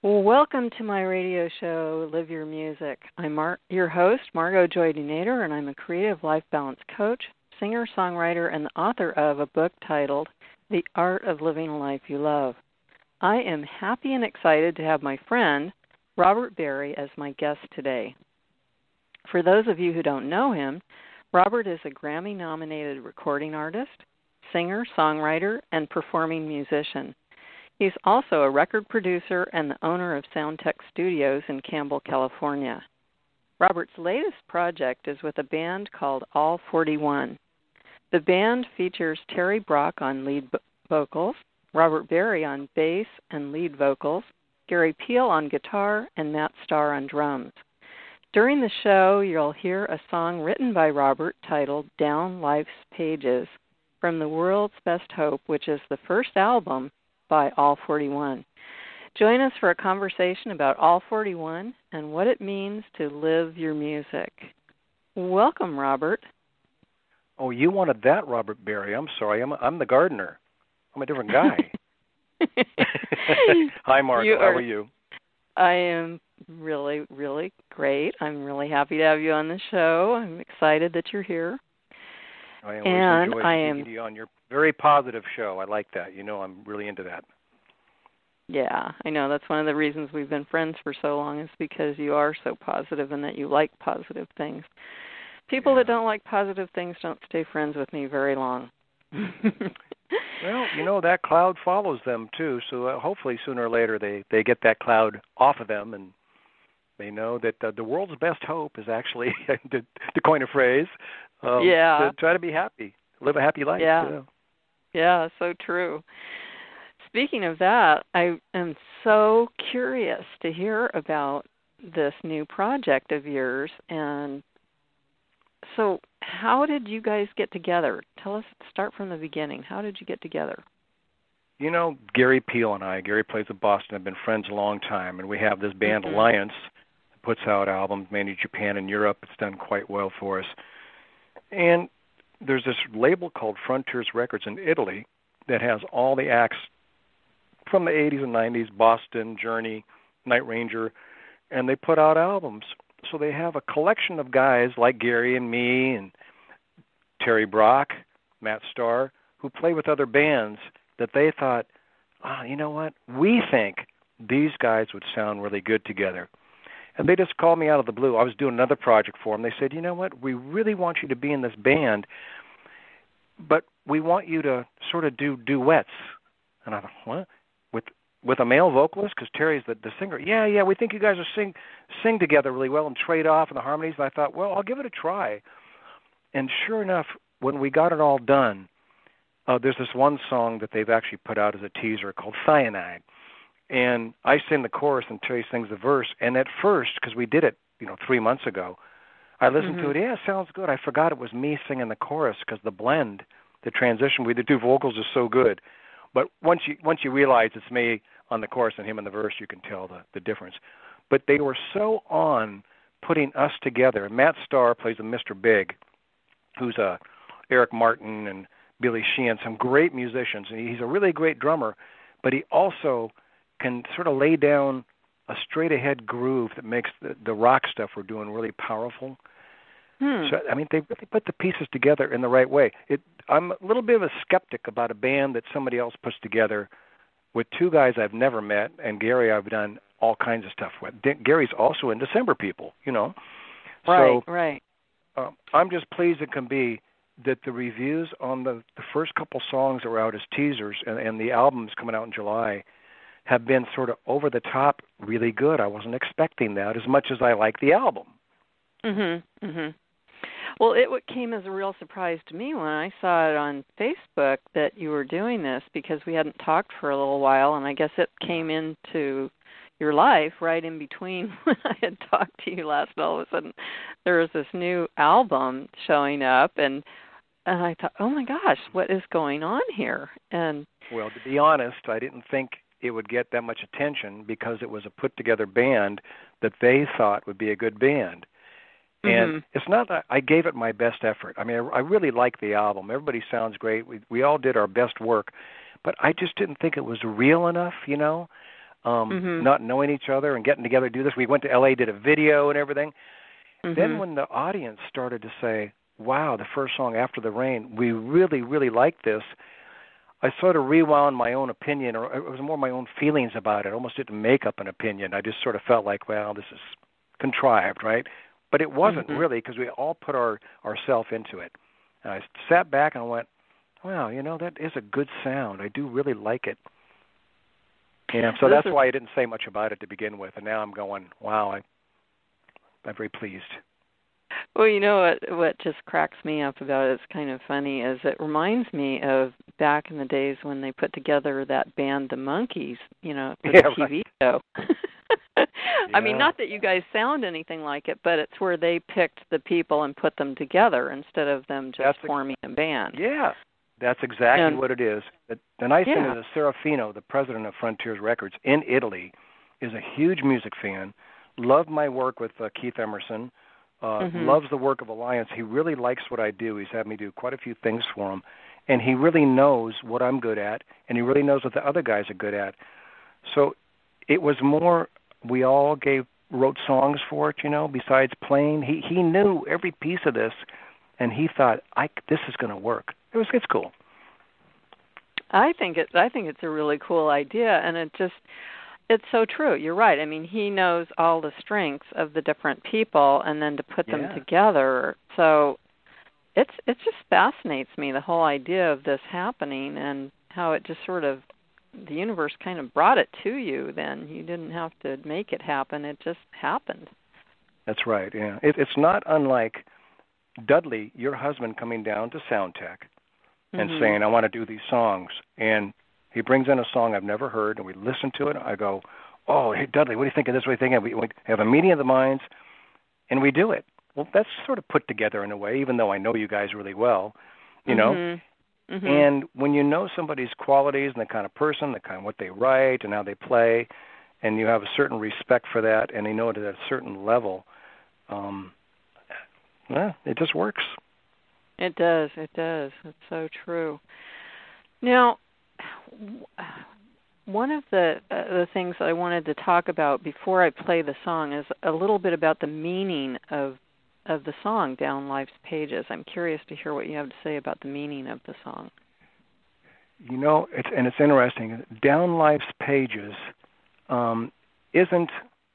Well, welcome to my radio show, Live Your Music. I'm your host, Margot Joy Nader, and I'm a creative life balance coach, singer, songwriter, and the author of a book titled The Art of Living a Life You Love. I am happy and excited to have my friend, Robert Berry, as my guest today. For those of you who don't know him, Robert is a Grammy-nominated recording artist, singer, songwriter, and performing musician. He's also a record producer and the owner of Soundtech Studios in Campbell, California. Robert's latest project is with a band called All 41. The band features Terry Brock on lead vocals, Robert Berry on bass and lead vocals, Gary Peel on guitar, and Matt Starr on drums. During the show, you'll hear a song written by Robert titled Down Life's Pages from The World's Best Hope, which is the first album by All 41. Join us for a conversation about All 41 and what it means to live your music. Welcome, Robert. Oh, you wanted that, Robert Berry. I'm sorry. I'm the gardener. I'm a different guy. Hi, Mark. How are you? I am really, really great. I'm really happy to have you on the show. I'm excited that you're here. I always enjoy speaking to you on your very positive show. I like that. You know, I'm really into that. Yeah, I know. That's one of the reasons we've been friends for so long is because you are so positive and that you like positive things. People that don't like positive things don't stay friends with me very long. Well, you know, that cloud follows them, too. So hopefully sooner or later they get that cloud off of them and they know that the world's best hope is actually, to coin a phrase, to try to be happy, live a happy life. Yeah, so true. Speaking of that, I am so curious to hear about this new project of yours. And so how did you guys get together? Start from the beginning. How did you get together? You know, Gary Peel and I, Gary plays in Boston, have been friends a long time, and we have this band Alliance that puts out albums mainly in Japan and Europe. It's done quite well for us. And there's this label called Frontiers Records in Italy that has all the acts from the 80s and 90s, Boston, Journey, Night Ranger, and they put out albums. So they have a collection of guys like Gary and me and Terry Brock, Matt Starr, who play with other bands that they thought, you know what, we think these guys would sound really good together. And they just called me out of the blue. I was doing another project for them. They said, you know what, we really want you to be in this band, but we want you to sort of do duets. And I thought, what? With a male vocalist? Because Terry's the singer. Yeah, we think you guys will sing together really well and trade off in the harmonies. And I thought, well, I'll give it a try. And sure enough, when we got it all done, there's this one song that they've actually put out as a teaser called Cyanide. And I sing the chorus and Terry sings the verse. And at first, because we did it, 3 months ago, I listened to it. Yeah, it sounds good. I forgot it was me singing the chorus because the blend, the transition with the two vocals is so good. But once you realize it's me on the chorus and him in the verse, you can tell the difference. But they were so on putting us together. Matt Starr plays a Mr. Big, who's Eric Martin and Billy Sheehan, some great musicians. And he's a really great drummer, but he also can sort of lay down a straight-ahead groove that makes the rock stuff we're doing really powerful. So, I mean, they really put the pieces together in the right way. I'm a little bit of a skeptic about a band that somebody else puts together with two guys I've never met, and Gary I've done all kinds of stuff with. Gary's also in December People, Right. I'm just pleased it can be that the reviews on the first couple songs that were out as teasers and the album's coming out in July have been sort of over the top really good. I wasn't expecting that as much as I like the album. Well, it came as a real surprise to me when I saw it on Facebook that you were doing this because we hadn't talked for a little while, and I guess it came into your life right in between when I had talked to you last, and all of a sudden there was this new album showing up, and I thought, oh my gosh, what is going on here? And well, to be honest, I didn't think it would get that much attention because it was a put-together band that they thought would be a good band. And it's not that I gave it my best effort. I mean, I really like the album. Everybody sounds great. We all did our best work, but I just didn't think it was real enough, not knowing each other and getting together to do this. We went to L.A., did a video and everything. Then when the audience started to say, wow, the first song, After the Rain, we really, really like this, I sort of rewound my own opinion, or it was more my own feelings about it. I almost didn't make up an opinion. I just sort of felt like, well, this is contrived, right? But it wasn't really, because we all put ourselves into it. And I sat back and I went, wow, that is a good sound. I do really like it. So that's why I didn't say much about it to begin with. And now I'm going, wow, I'm very pleased. Well, what just cracks me up about it, it's kind of funny, is it reminds me of back in the days when they put together that band, The Monkees, the TV show. I mean, not that you guys sound anything like it, but it's where they picked the people and put them together instead of them just forming a band. Yeah, that's exactly what it is. The nice thing is that Serafino, the president of Frontiers Records in Italy, is a huge music fan, loved my work with Keith Emerson, loves the work of Alliance. He really likes what I do. He's had me do quite a few things for him, and he really knows what I'm good at, and he really knows what the other guys are good at. So it was more, we all wrote songs for it, besides playing. He knew every piece of this, and he thought, this is going to work. It's cool. I think it's a really cool idea, and it's so true. You're right. I mean, he knows all the strengths of the different people, and then to put them together. So it just fascinates me, the whole idea of this happening and how it just sort of, the universe kind of brought it to you then. You didn't have to make it happen. It just happened. That's right, yeah. It's not unlike Dudley, your husband, coming down to Soundtech and saying, I want to do these songs. And he brings in a song I've never heard, and we listen to it. I go, oh, hey, Dudley, what do you think of this? What do you think of it? We have a meeting of the minds, and we do it. Well, that's sort of put together in a way, even though I know you guys really well, know. And when you know somebody's qualities and the kind of person, the kind of what they write and how they play, and you have a certain respect for that, and you know it at a certain level, it just works. It does. It's so true. Now, one of the things that I wanted to talk about before I play the song is a little bit about the meaning of the song, Down Life's Pages. I'm curious to hear what you have to say about the meaning of the song. It's interesting. Down Life's Pages isn't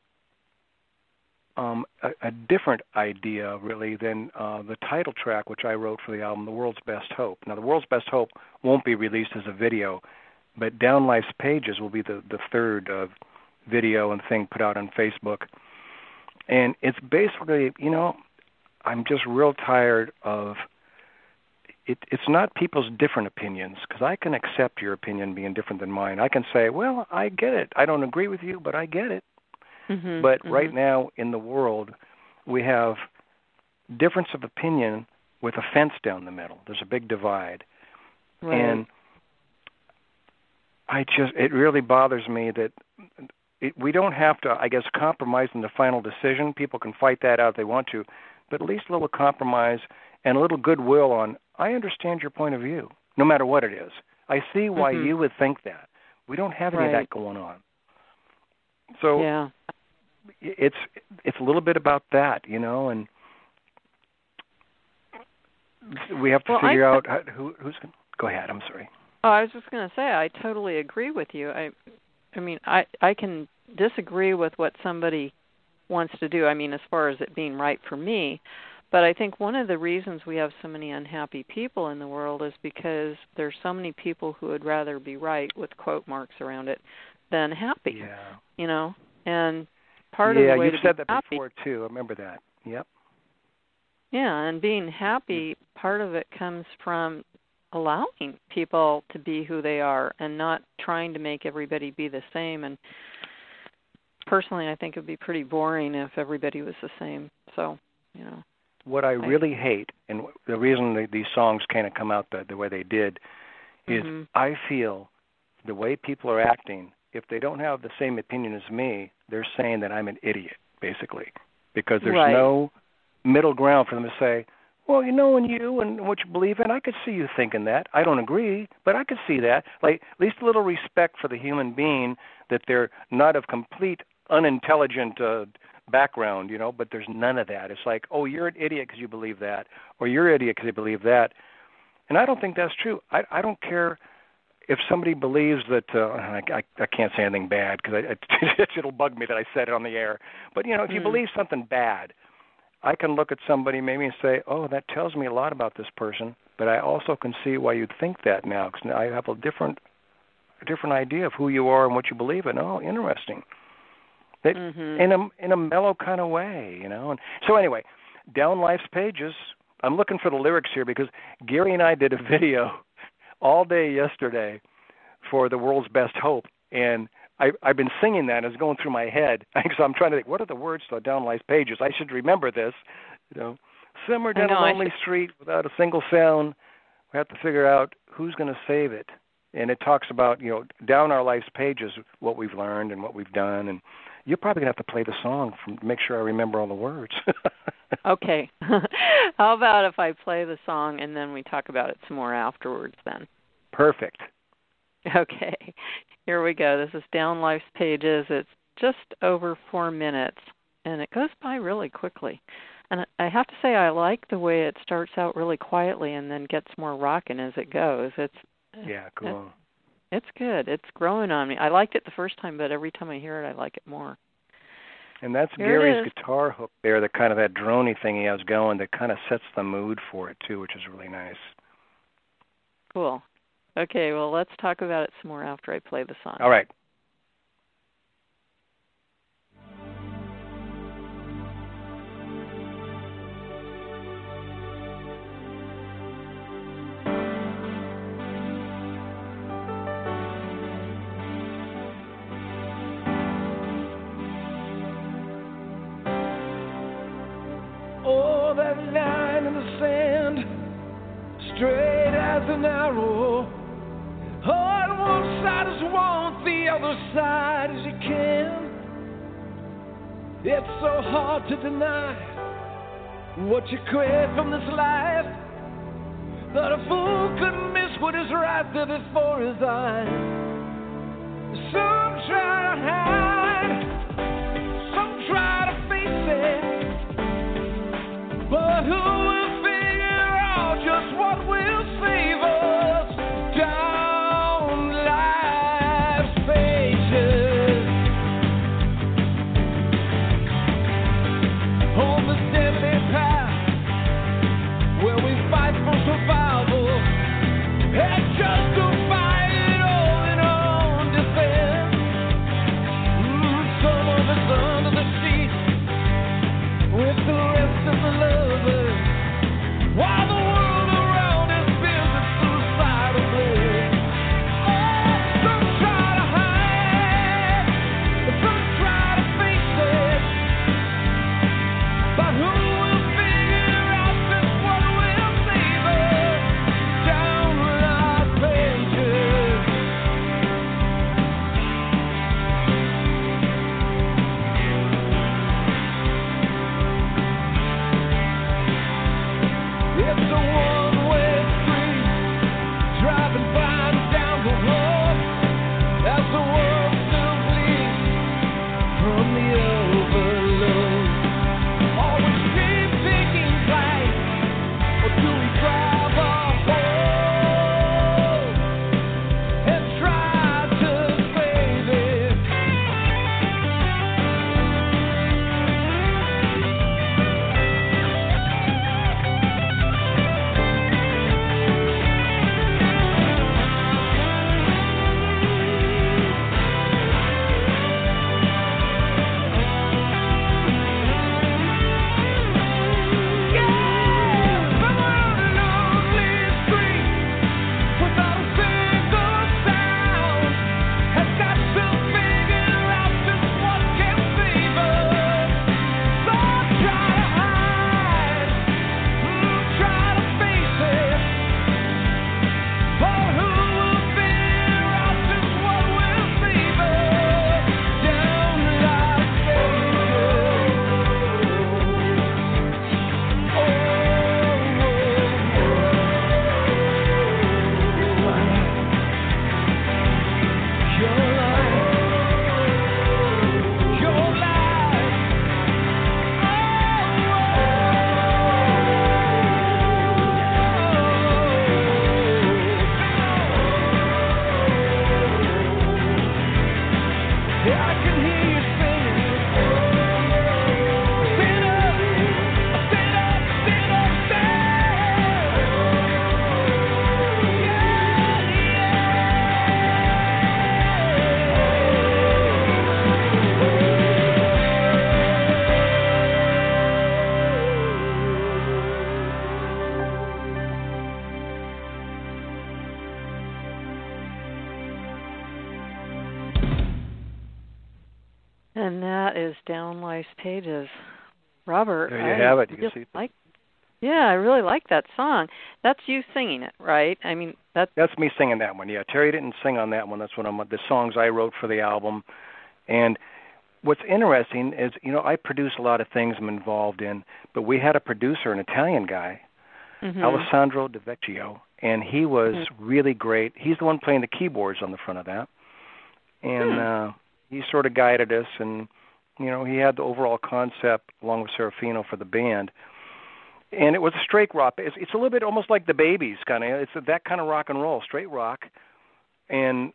a different idea, really, than the title track, which I wrote for the album, The World's Best Hope. Now, The World's Best Hope won't be released as a video, but Down Life's Pages will be the third video and thing put out on Facebook. And it's basically, I'm just real tired of it's not people's different opinions, because I can accept your opinion being different than mine. I can say, well, I get it. I don't agree with you, but I get it. But right now in the world, we have difference of opinion with a fence down the middle. There's a big divide. Right. And it really bothers me that we don't have to, I guess, compromise in the final decision. People can fight that out if they want to, but at least a little compromise and a little goodwill on, I understand your point of view, no matter what it is. I see why you would think that. We don't have any of that going on. So it's a little bit about that, and we have to figure out who's going to... Go ahead, I'm sorry. Oh, I was just going to say, I totally agree with you. I mean, I can disagree with what somebody wants to do, as far as it being right for me, but I think one of the reasons we have so many unhappy people in the world is because there's so many people who would rather be right, with quote marks around it, than happy. Yeah. And part of the way you've said that happy, before too. I remember that. Yep. Yeah, and being happy, part of it comes from allowing people to be who they are and not trying to make everybody be the same. And personally, I think it would be pretty boring if everybody was the same. So, What I really hate, and the reason these songs kind of come out the way they did, is I feel the way people are acting, if they don't have the same opinion as me, they're saying that I'm an idiot, basically, because there's no middle ground for them to say, well, and you and what you believe in, I could see you thinking that. I don't agree, but I could see that. Like, at least a little respect for the human being that they're not of complete unintelligent background, but there's none of that. It's like, oh, you're an idiot because you believe that, or you're an idiot because you believe that. And I don't think that's true. I don't care if somebody believes that, I can't say anything bad because it'll bug me that I said it on the air. But, if you believe something bad, I can look at somebody maybe and say, oh, that tells me a lot about this person, but I also can see why you'd think that now because I have a different idea of who you are and what you believe in. Oh, interesting. In a mellow kind of way, And so anyway, Down Life's Pages, I'm looking for the lyrics here because Gary and I did a video all day yesterday for The World's Best Hope, and I've been singing that. It's going through my head. So I'm trying to think, what are the words to Down Life's Pages? I should remember this. Somewhere down a lonely street without a single sound, we have to figure out who's going to save it. And it talks about, down our life's pages, what we've learned and what we've done. And you're probably going to have to play the song to make sure I remember all the words. Okay. How about if I play the song and then we talk about it some more afterwards then? Perfect. Okay. Here we go. This is Down Life's Pages. It's just over 4 minutes, and it goes by really quickly. And I have to say I like the way it starts out really quietly and then gets more rocking as it goes. Yeah, cool. It's good. It's growing on me. I liked it the first time, but every time I hear it, I like it more. And that's Gary's guitar hook there, the kind of that droney thing he has going that kind of sets the mood for it, too, which is really nice. Cool. Okay, well, let's talk about it some more after I play the song. All right. That line in the sand, straight as an arrow. On one side as one, the other side as you can. It's so hard to deny what you crave from this life, that a fool couldn't miss what is right there before his eyes. Some try to hide, some try to face it, but who will figure out just what will save us down life's pages? On this deadly path where we fight for survival and just to fight it all in our own defense. Some of us under the sheet with the rest of the lovers, while the world around is busy suicidally. Oh, some try to hide, some try to face it, but who will figure out just what will save us down life's pages? It's a one-way street, driving blind down the road, as the world still bleeds from the overload. Are we keep taking flight, or do we grab our hold and try to save it? that is Down Life's Pages. Robert, there you have it. You can see. I really like that song. That's you singing it, right? I mean, that's me singing that one. Yeah, Terry didn't sing on that one. That's the songs I wrote for the album. And what's interesting is, I produce a lot of things I'm involved in, but we had a producer, an Italian guy, Alessandro De Vecchio, and he was really great. He's the one playing the keyboards on the front of that. And he sort of guided us, and, he had the overall concept along with Serafino for the band. And it was a straight rock. It's a little bit almost like the Babies, kind of. It's that kind of rock and roll, straight rock. And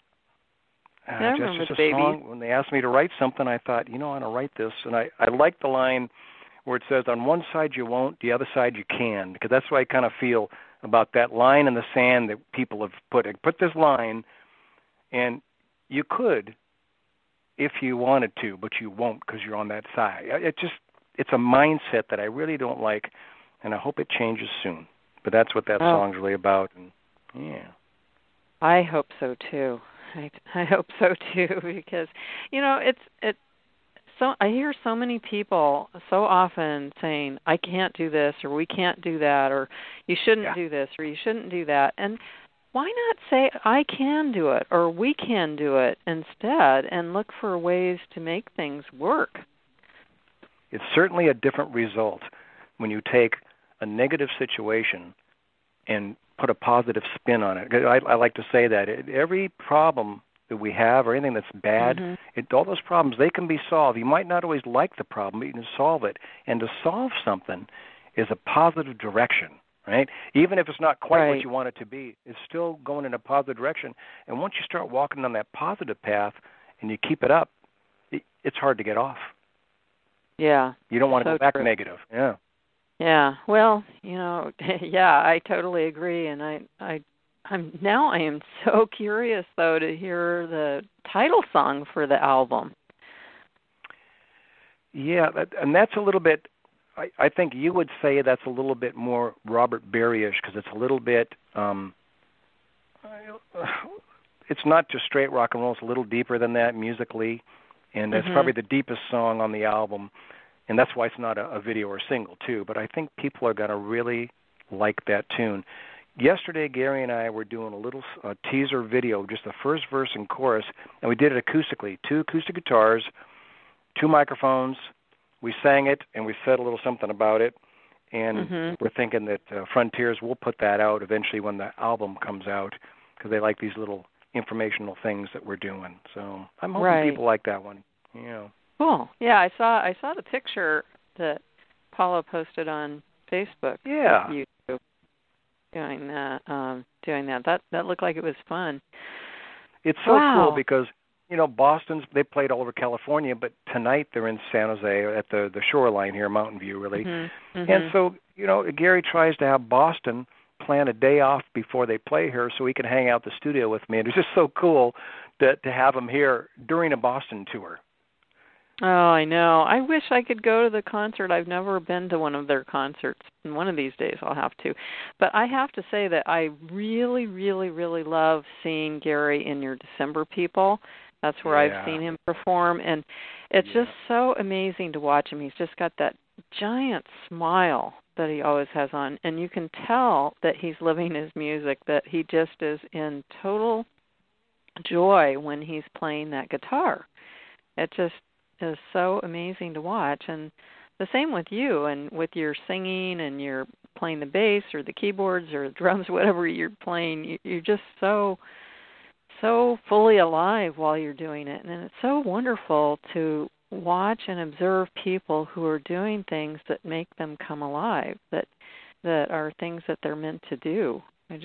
just a song. When they asked me to write something, I thought, I want to write this. And I like the line where it says, on one side you won't, the other side you can. Because that's what I kind of feel about that line in the sand that people have put. Put this line, and you could if you wanted to, but you won't because you're on that side. It's a mindset that I really don't like. And I hope it changes soon. But that's what that song's really about. And yeah. I hope so too. I hope so too, because it's so I hear so many people so often saying I can't do this, or we can't do that, or you shouldn't do this, or you shouldn't do that. And why not say I can do it, or we can do it instead, and look for ways to make things work? It's certainly a different result when you take a negative situation and put a positive spin on it. I like to say that every problem that we have or anything that's bad, all those problems, they can be solved. You might not always like the problem, but you can solve it. And to solve something is a positive direction, right? Even if it's not quite what you want it to be, it's still going in a positive direction. And once you start walking on that positive path and you keep it up, it's hard to get off. Yeah. You don't want to go back negative. Yeah. Yeah, well, I totally agree, and I am so curious though to hear the title song for the album. Yeah, and that's a little bit. I think you would say that's a little bit more Robert Berry-ish because it's a little bit. It's not just straight rock and roll; it's a little deeper than that musically, and it's probably the deepest song on the album. And that's why it's not a video or single, too. But I think people are going to really like that tune. Yesterday, Gary and I were doing a little teaser video, just the first verse and chorus, and we did it acoustically. 2 acoustic guitars, 2 microphones. We sang it, and we said a little something about it. And we're thinking that Frontiers will put that out eventually when the album comes out because they like these little informational things that we're doing. So I'm hoping people like that one. Yeah. Cool. Yeah, I saw the picture that Paula posted on Facebook. Yeah. Of you doing that. That looked like it was fun. It's so cool because Boston's they played all over California, but tonight they're in San Jose at the shoreline here, Mountain View, really. And so Gary tries to have Boston plan a day off before they play here so he can hang out the studio with me. And it's just so cool to have him here during a Boston tour. Oh, I know. I wish I could go to the concert. I've never been to one of their concerts. And one of these days I'll have to. But I have to say that I really, really, really love seeing Gary in your December People. That's where I've seen him perform. And it's just so amazing to watch him. He's just got that giant smile that he always has on. And you can tell that he's living his music, that he just is in total joy when he's playing that guitar. It just is so amazing to watch. And the same with you and with your singing and your playing the bass or the keyboards or the drums, whatever you're playing, you're just so fully alive while you're doing it. And it's so wonderful to watch and observe people who are doing things that make them come alive, that are things that they're meant to do. It's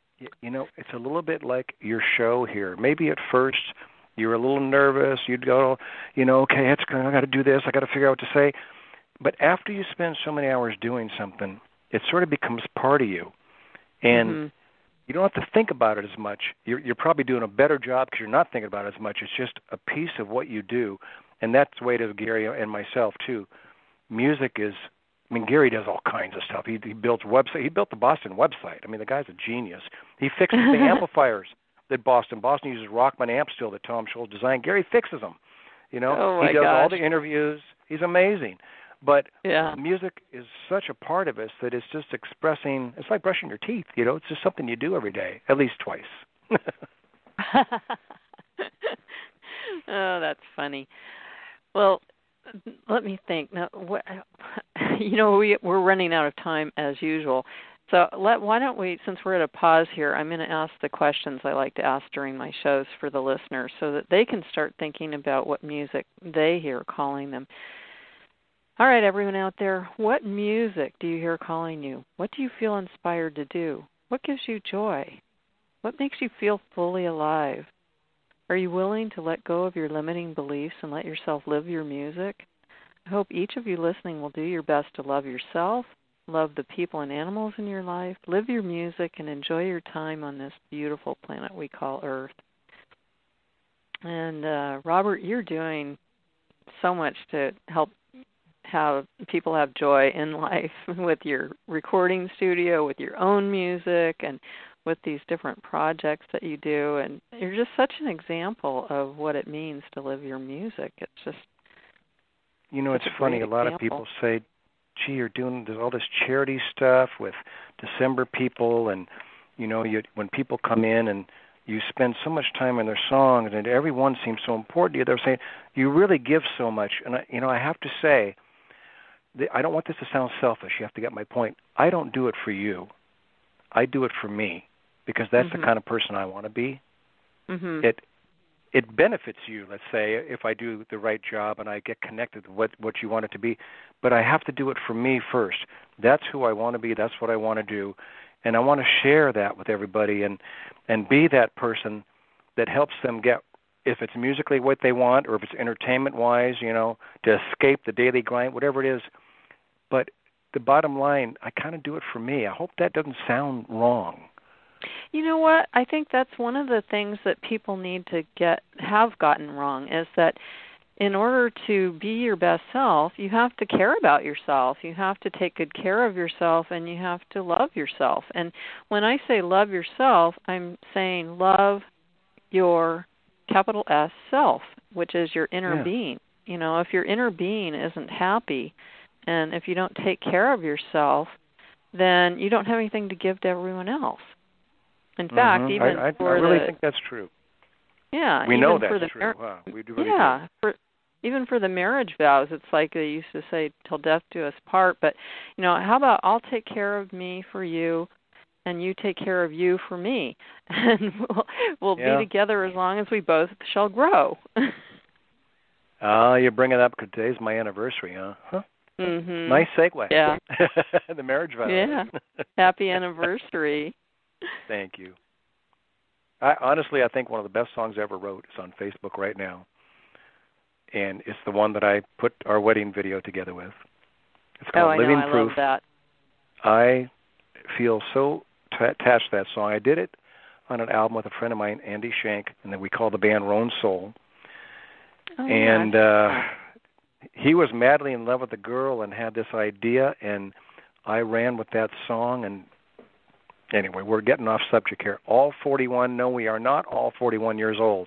a little bit like your show here. Maybe at first you were a little nervous. You'd go, okay, I got to do this. I got to figure out what to say. But after you spend so many hours doing something, it sort of becomes part of you. And you don't have to think about it as much. You're probably doing a better job because you're not thinking about it as much. It's just a piece of what you do. And that's the way to Gary and myself, too. Music is, Gary does all kinds of stuff. He builds websites. He built the Boston website. The guy's a genius. He fixes the amplifiers that Boston uses Rockman amps still that Tom Scholz designed. Gary fixes them. You know, Oh my he does all gosh. the interviews. He's amazing. But Yeah. music is such a part of us that it's just expressing. It's like brushing your teeth. You know, it's just something you do every day, at least twice. Oh, that's funny. Well, let me think. Now, we're running out of time as usual. So why don't we, since we're at a pause here, I'm going to ask the questions I like to ask during my shows for the listeners so that they can start thinking about what music they hear calling them. All right, everyone out there, what music do you hear calling you? What do you feel inspired to do? What gives you joy? What makes you feel fully alive? Are you willing to let go of your limiting beliefs and let yourself live your music? I hope each of you listening will do your best to love yourself, love the people and animals in your life, live your music, and enjoy your time on this beautiful planet we call Earth. And Robert, you're doing so much to help have people have joy in life with your recording studio, with your own music, and with these different projects that you do. And you're just such an example of what it means to live your music. It's just, you know, it's funny. A lot of people say, gee, you're doing all this charity stuff with December people, and, you know, when people come in and you spend so much time in their songs and everyone seems so important to you, they're saying, you really give so much. And, I have to say, I don't want this to sound selfish. You have to get my point. I don't do it for you. I do it for me because that's the kind of person I want to be. Mm-hmm. It benefits you, let's say, if I do the right job and I get connected with what you want it to be. But I have to do it for me first. That's who I want to be. That's what I want to do. And I want to share that with everybody and be that person that helps them get, if it's musically what they want or if it's entertainment-wise, you know, to escape the daily grind, whatever it is. But the bottom line, I kind of do it for me. I hope that doesn't sound wrong. You know what? I think that's one of the things that people need to have gotten wrong is that in order to be your best self, you have to care about yourself. You have to take good care of yourself, and you have to love yourself. And when I say love yourself, I'm saying love your capital S self, which is your inner being. You know, if your inner being isn't happy, and if you don't take care of yourself, then you don't have anything to give to everyone else. In fact, even I really think that's true. Yeah, we know that's true. We do really do. Even for the marriage vows, it's like they used to say, "Till death do us part." But you know, how about I'll take care of me for you, and you take care of you for me, and we'll be together as long as we both shall grow. You're bringing it up because today's my anniversary, huh? Mm-hmm. Nice segue. Yeah. The marriage vows. Yeah. Happy anniversary. Thank you. I think one of the best songs I ever wrote is on Facebook right now. And it's the one that I put our wedding video together with. It's called Living Proof. I love that. I feel so attached to that song. I did it on an album with a friend of mine, Andy Shank, and then we called the band Roan Soul. Oh, and he was madly in love with the girl and had this idea, and I ran with that song. And anyway, we're getting off subject here. All 41, no, we are not all 41 years old.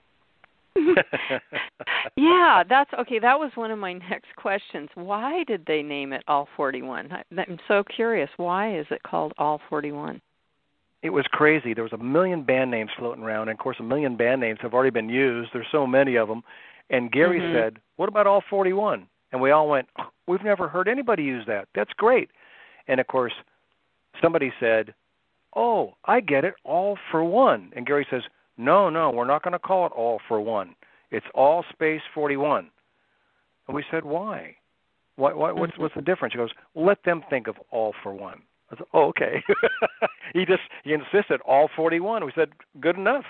Yeah, that's okay. That was one of my next questions. Why did they name it All 41? I'm so curious. Why is it called All 41? It was crazy. There was 1 million band names floating around, and of course 1 million band names have already been used. There's so many of them. And Gary said, what about All 41? And we all went, we've never heard anybody use that. That's great. And of course, somebody said, oh, I get it, All for One. And Gary says, no, we're not going to call it All for One. It's All Space 41. And we said, why? What's the difference? He goes, let them think of All for One. I said, oh, okay. He insisted All 41. We said, good enough.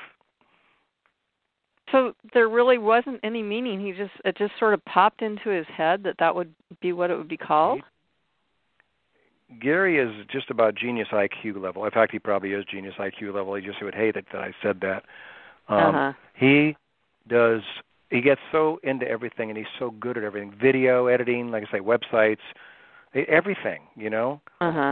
So there really wasn't any meaning. It just sort of popped into his head that would be what it would be called. Gary is just about genius IQ level. In fact, he probably is genius IQ level. He just would hate it that I said that. He gets so into everything, and he's so good at everything. Video editing, like I say, websites, everything, you know.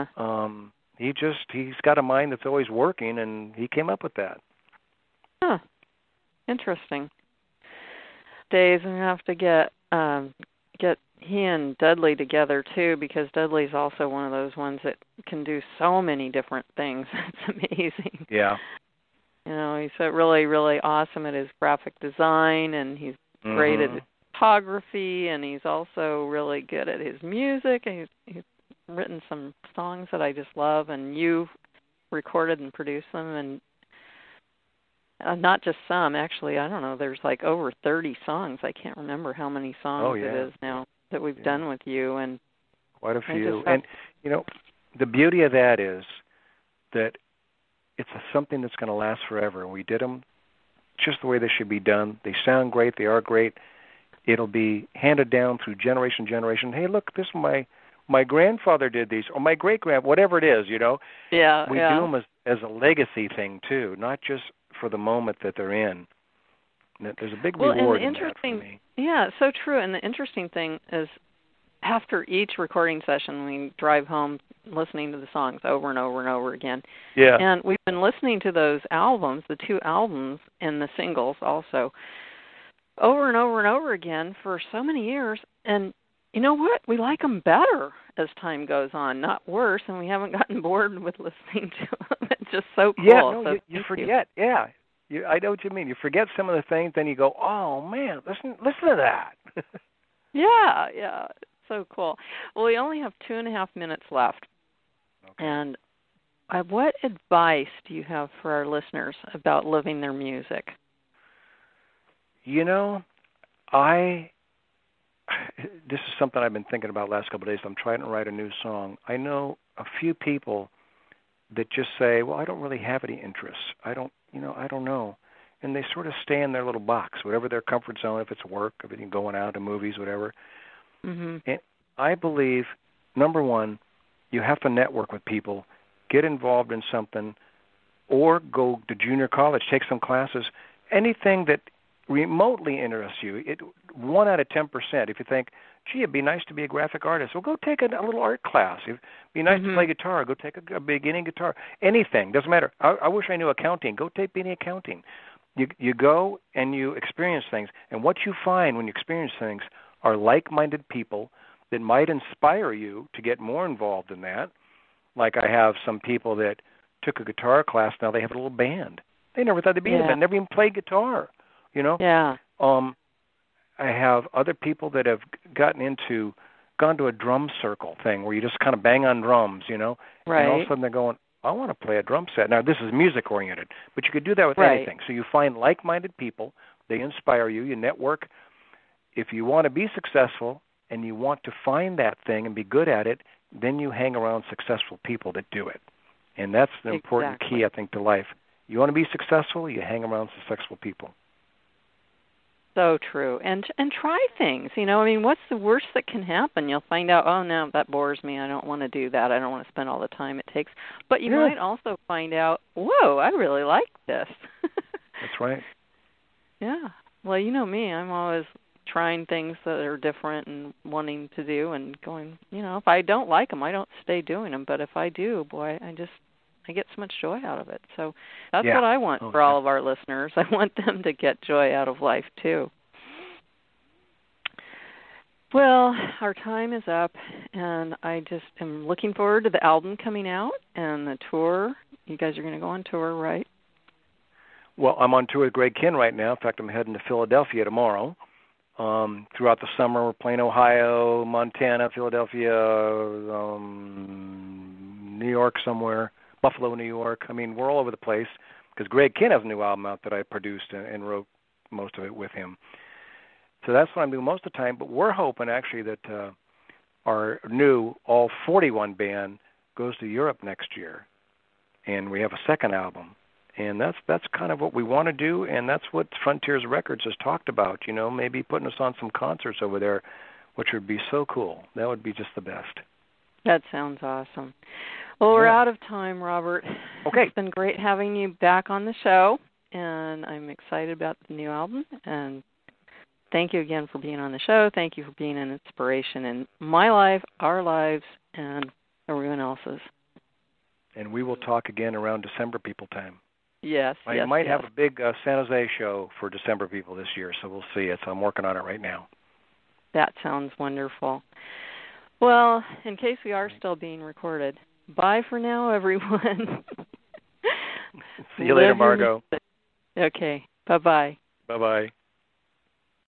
He's got a mind that's always working, and he came up with that. Huh. Interesting. days we have to get he and Dudley together too, because Dudley's also one of those ones that can do so many different things. It's amazing. Yeah. You know, he's really, really awesome at his graphic design, and he's great at photography, and he's also really good at his music. And he's written some songs that I just love, and you've recorded and produced them, and not just some. Actually, I don't know. There's like over 30 songs. I can't remember how many songs it is now that we've done with you, and quite a few. And you know, the beauty of that is that it's something that's going to last forever. And we did them just the way they should be done. They sound great. They are great. It'll be handed down through generation to generation. Hey, look, this is my grandfather did these, or my great-grand, whatever it is, you know. Yeah, we do them as a legacy thing too, not just for the moment that they're in. There's a big reward in that for me. Yeah, so true. And the interesting thing is, after each recording session, we drive home listening to the songs over and over and over again. Yeah. And we've been listening to those albums, the 2 albums and the singles also, over and over and over again for so many years. And you know what? We like them better as time goes on, not worse, and we haven't gotten bored with listening to them. It's just so cool. Yeah, no, so you forget. Yeah. I know what you mean. You forget some of the things, then you go, oh, man, listen to that. Yeah. So cool. Well, we only have 2.5 minutes left. Okay. And what advice do you have for our listeners about living their music? You know, this is something I've been thinking about the last couple of days. I'm trying to write a new song. I know a few people that just say, well, I don't really have any interests. I don't know. And they sort of stay in their little box, whatever their comfort zone, if it's work, if it's going out to movies, whatever. Mm-hmm. And I believe, number one, you have to network with people, get involved in something, or go to junior college, take some classes, anything that remotely interests you. 1 out of 10%. If you think, gee, it'd be nice to be a graphic artist, well, go take a little art class. It'd be nice to play guitar. Go take a beginning guitar. Anything. Doesn't matter. I wish I knew accounting. Go take beginning accounting. You go and you experience things. And what you find when you experience things are like-minded people that might inspire you to get more involved in that. Like I have some people that took a guitar class. Now they have a little band. They never thought they'd be in a band. Never even played guitar. You know? Yeah. I have other people that have gone to a drum circle thing where you just kind of bang on drums, you know? Right. And all of a sudden they're going, I want to play a drum set. Now, this is music-oriented, but you could do that with anything. So you find like-minded people. They inspire you. You network. If you want to be successful and you want to find that thing and be good at it, then you hang around successful people that do it. And that's the important key, I think, to life. You want to be successful, you hang around successful people. So true. And try things. You know, I mean, what's the worst that can happen? You'll find out, oh, no, that bores me. I don't want to do that. I don't want to spend all the time it takes. But you might also find out, whoa, I really like this. That's right. Yeah. Well, you know me. I'm always trying things that are different and wanting to do and going, you know, if I don't like them, I don't stay doing them. But if I do, boy, I get so much joy out of it. So that's what I want for all of our listeners. I want them to get joy out of life, too. Well, our time is up, and I just am looking forward to the album coming out and the tour. You guys are going to go on tour, right? Well, I'm on tour with Greg Kihn right now. In fact, I'm heading to Philadelphia tomorrow. Throughout the summer, we're playing Ohio, Montana, Philadelphia, New York somewhere. Buffalo, New York. I mean, we're all over the place because Greg Kihn has a new album out that I produced and wrote most of it with him. So that's what I'm doing most of the time. But we're hoping actually that our new all 41 band goes to Europe next year, and we have a second album. And that's kind of what we want to do, and that's what Frontiers Records has talked about. You know, maybe putting us on some concerts over there, which would be so cool. That would be just the best. That sounds awesome. Well, we're out of time, Robert. Okay. It's been great having you back on the show, and I'm excited about the new album. And thank you again for being on the show. Thank you for being an inspiration in my life, our lives, and everyone else's. And we will talk again around December people time. Yes. I might have a big San Jose show for December people this year, so we'll see it. So I'm working on it right now. That sounds wonderful. Well, in case we are still being recorded, bye for now, everyone. See you later, Margot. Okay. Bye-bye. Bye-bye.